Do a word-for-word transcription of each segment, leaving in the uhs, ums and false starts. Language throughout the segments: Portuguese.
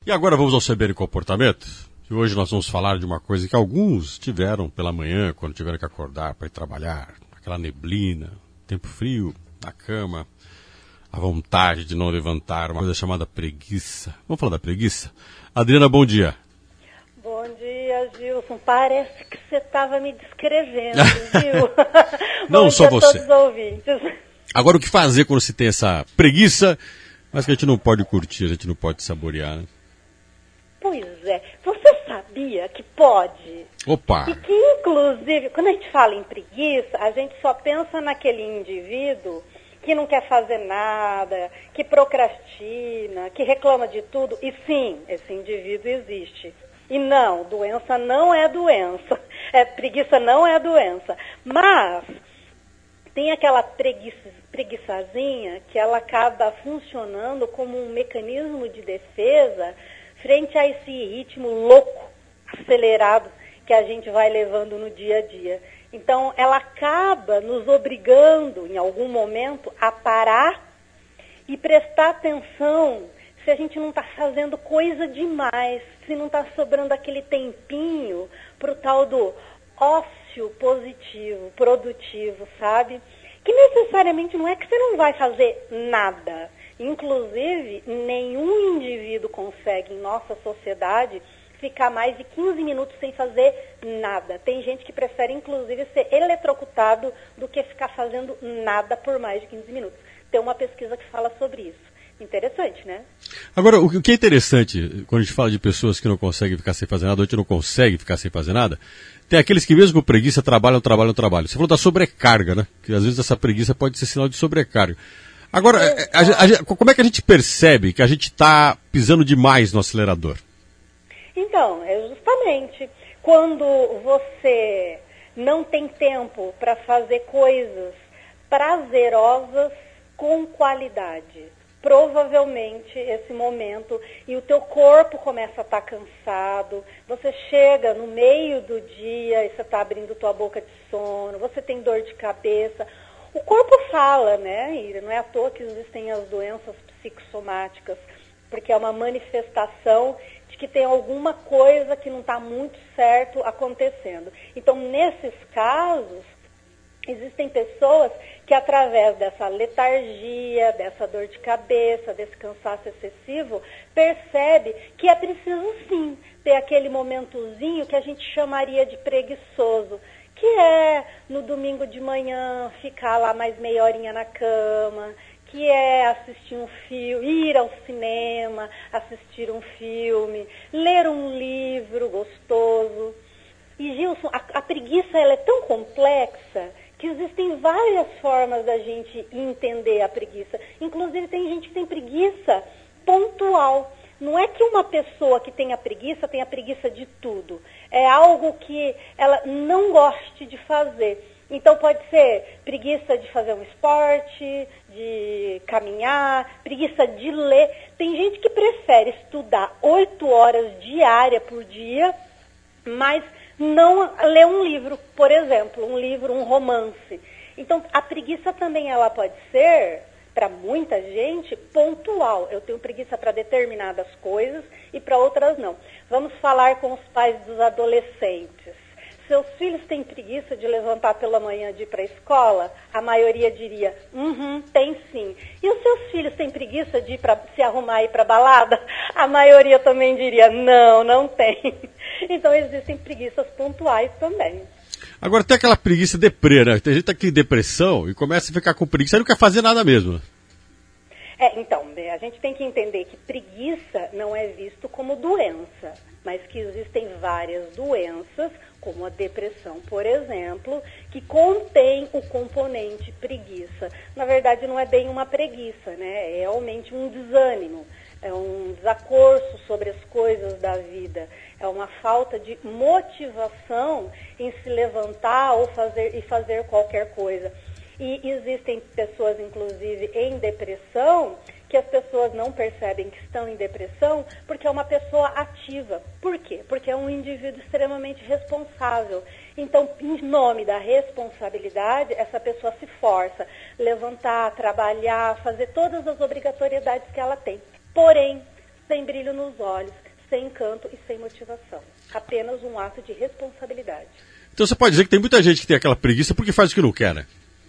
E agora vamos ao saber e comportamento. E hoje nós vamos falar de uma coisa que alguns tiveram pela manhã, quando tiveram que acordar para ir trabalhar. Aquela neblina, tempo frio, na cama, a vontade de não levantar, uma coisa chamada preguiça. Vamos falar da preguiça? Adriana, bom dia. Bom dia, Gilson. Parece que você estava me descrevendo, viu? Não só você. Todos os ouvintes. Agora, o que fazer quando se tem essa preguiça, mas que a gente não pode curtir, a gente não pode saborear, né? Pois é. Você sabia que pode? Opa! E que, inclusive, quando a gente fala em preguiça, a gente só pensa naquele indivíduo que não quer fazer nada, que procrastina, que reclama de tudo. E sim, esse indivíduo existe. E não, doença não é doença. É, preguiça não é doença. Mas tem aquela preguiça, preguiçazinha que ela acaba funcionando como um mecanismo de defesa frente a esse ritmo louco, acelerado, que a gente vai levando no dia a dia. Então, ela acaba nos obrigando, em algum momento, a parar e prestar atenção se a gente não está fazendo coisa demais, se não está sobrando aquele tempinho para o tal do ócio positivo, produtivo, sabe? Que necessariamente não é que você não vai fazer nada. Inclusive, nenhum indivíduo consegue, em nossa sociedade, ficar mais de quinze minutos sem fazer nada. Tem gente que prefere, inclusive, ser eletrocutado do que ficar fazendo nada por mais de quinze minutos. Tem uma pesquisa que fala sobre isso. Interessante, né? Agora, o que é interessante, quando a gente fala de pessoas que não conseguem ficar sem fazer nada, ou a gente não consegue ficar sem fazer nada, tem aqueles que mesmo com preguiça trabalham, trabalham, trabalham. Você falou da sobrecarga, né? Que às vezes essa preguiça pode ser sinal de sobrecarga. Agora, a, a, a, como é que a gente percebe que a gente está pisando demais no acelerador? Então, é justamente quando você não tem tempo para fazer coisas prazerosas com qualidade. Provavelmente esse momento, e o teu corpo começa a estar cansado, você chega no meio do dia e você está abrindo tua boca de sono, você tem dor de cabeça. O corpo fala, né? E não é à toa que existem as doenças psicossomáticas, porque é uma manifestação de que tem alguma coisa que não está muito certo acontecendo. Então, nesses casos, existem pessoas que, através dessa letargia, dessa dor de cabeça, desse cansaço excessivo, percebe que é preciso, sim, ter aquele momentozinho que a gente chamaria de preguiçoso, que é, no domingo de manhã, ficar lá mais meia horinha na cama, que é assistir um filme, ir ao cinema, assistir um filme, ler um livro gostoso. E, Gilson, a, a preguiça ela é tão complexa que existem várias formas da gente entender a preguiça. Inclusive, tem gente que tem preguiça pontual. Não é que uma pessoa que tenha preguiça tenha preguiça de tudo. É algo que ela não goste de fazer. Então, pode ser preguiça de fazer um esporte, de caminhar, preguiça de ler. Tem gente que prefere estudar oito horas diárias por dia, mas não ler um livro, por exemplo, um livro, um romance. Então, a preguiça também ela pode ser, para muita gente, pontual. Eu tenho preguiça para determinadas coisas e para outras não. Vamos falar com os pais dos adolescentes. Seus filhos têm preguiça de levantar pela manhã de ir para a escola? A maioria diria, uhum, tem sim. E os seus filhos têm preguiça de ir pra, se arrumar e ir para a balada? A maioria também diria, não, não tem. Então existem preguiças pontuais também. Agora tem aquela preguiça deprê, né? Tem gente que tem depressão e começa a ficar com preguiça e não quer fazer nada mesmo. É, então, a gente tem que entender que preguiça não é visto como doença, mas que existem várias doenças, como a depressão, por exemplo, que contém o componente preguiça. Na verdade, não é bem uma preguiça, né? É realmente um desânimo, é um desacordo sobre as coisas da vida, é uma falta de motivação em se levantar ou fazer, e fazer qualquer coisa. E existem pessoas, inclusive, em depressão, que as pessoas não percebem que estão em depressão porque é uma pessoa ativa. Por quê? Porque é um indivíduo extremamente responsável. Então, em nome da responsabilidade, essa pessoa se força, levantar, trabalhar, fazer todas as obrigatoriedades que ela tem. Porém, sem brilho nos olhos, sem encanto e sem motivação. Apenas um ato de responsabilidade. Então você pode dizer que tem muita gente que tem aquela preguiça porque faz o que não quer, né?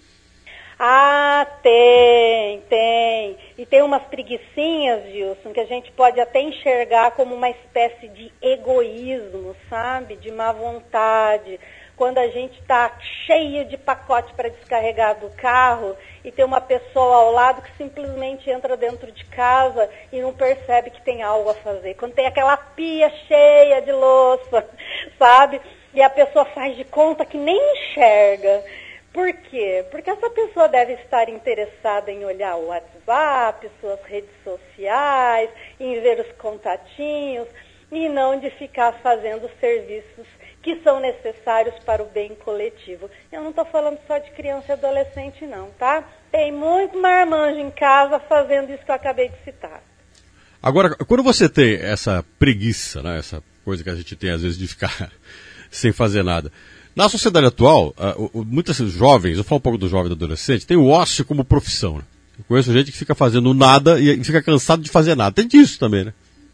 Ah, tem, tem. E tem umas preguicinhas, Gilson, que a gente pode até enxergar como uma espécie de egoísmo, sabe? De má vontade. Quando a gente está cheio de pacote para descarregar do carro e tem uma pessoa ao lado que simplesmente entra dentro de casa e não percebe que tem algo a fazer. Quando tem aquela pia cheia de louça, sabe? E a pessoa faz de conta que nem enxerga. Por quê? Porque essa pessoa deve estar interessada em olhar o WhatsApp, suas redes sociais, em ver os contatinhos e não de ficar fazendo serviços que são necessários para o bem coletivo. Eu não estou falando só de criança e adolescente não, tá? Tem muito marmanjo em casa fazendo isso que eu acabei de citar. Agora, quando você tem essa preguiça, né, essa coisa que a gente tem às vezes de ficar sem fazer nada, na sociedade atual, uh, uh, muitos jovens, eu falo um pouco do jovem e do adolescente, tem o ócio como profissão, né? Eu conheço gente que fica fazendo nada e fica cansado de fazer nada. Tem disso também, né?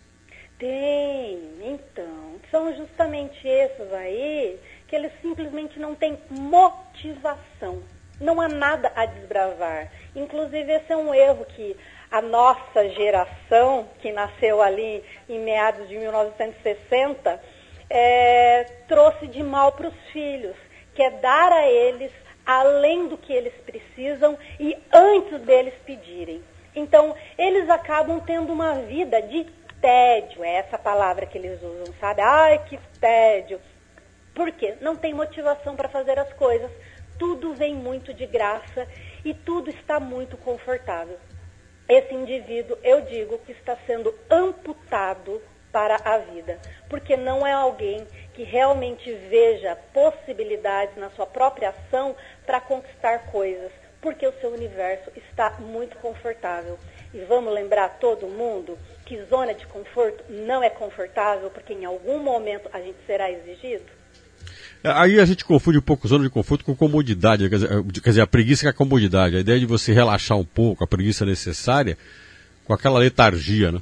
Tem, então. São justamente esses aí que eles simplesmente não têm motivação. Não há nada a desbravar. Inclusive, esse é um erro que a nossa geração, que nasceu ali em meados de mil novecentos e sessenta, É, trouxe de mal para os filhos, que é dar a eles além do que eles precisam e antes deles pedirem. Então, eles acabam tendo uma vida de tédio, é essa palavra que eles usam, sabe? Ai, que tédio. Por quê? Não tem motivação para fazer as coisas, tudo vem muito de graça e tudo está muito confortável. Esse indivíduo, eu digo, que está sendo amputado para a vida, porque não é alguém que realmente veja possibilidades na sua própria ação para conquistar coisas, porque o seu universo está muito confortável. E vamos lembrar todo mundo que zona de conforto não é confortável, porque em algum momento a gente será exigido. Aí a gente confunde um pouco zona de conforto com comodidade, quer dizer, quer dizer, a preguiça com a comodidade, a ideia de você relaxar um pouco, a preguiça necessária, com aquela letargia, né?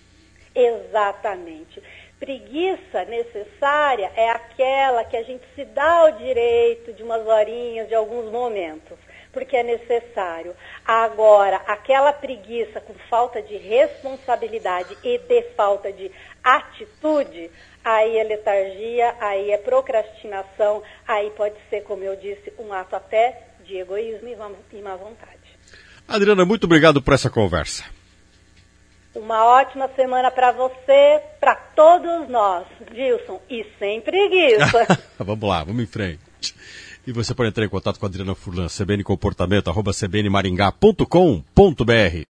Exatamente. Preguiça necessária é aquela que a gente se dá o direito de umas horinhas, de alguns momentos, porque é necessário. Agora, aquela preguiça com falta de responsabilidade e de falta de atitude, aí é letargia, aí é procrastinação, aí pode ser, como eu disse, um ato até de egoísmo e má vontade. Adriana, muito obrigado por essa conversa. Uma ótima semana para você, para todos nós, Gilson, e sem preguiça. Vamos lá, vamos em frente. E você pode entrar em contato com a Adriana Furlan, C B N Comportamento, arroba c b n maringá ponto com ponto b r.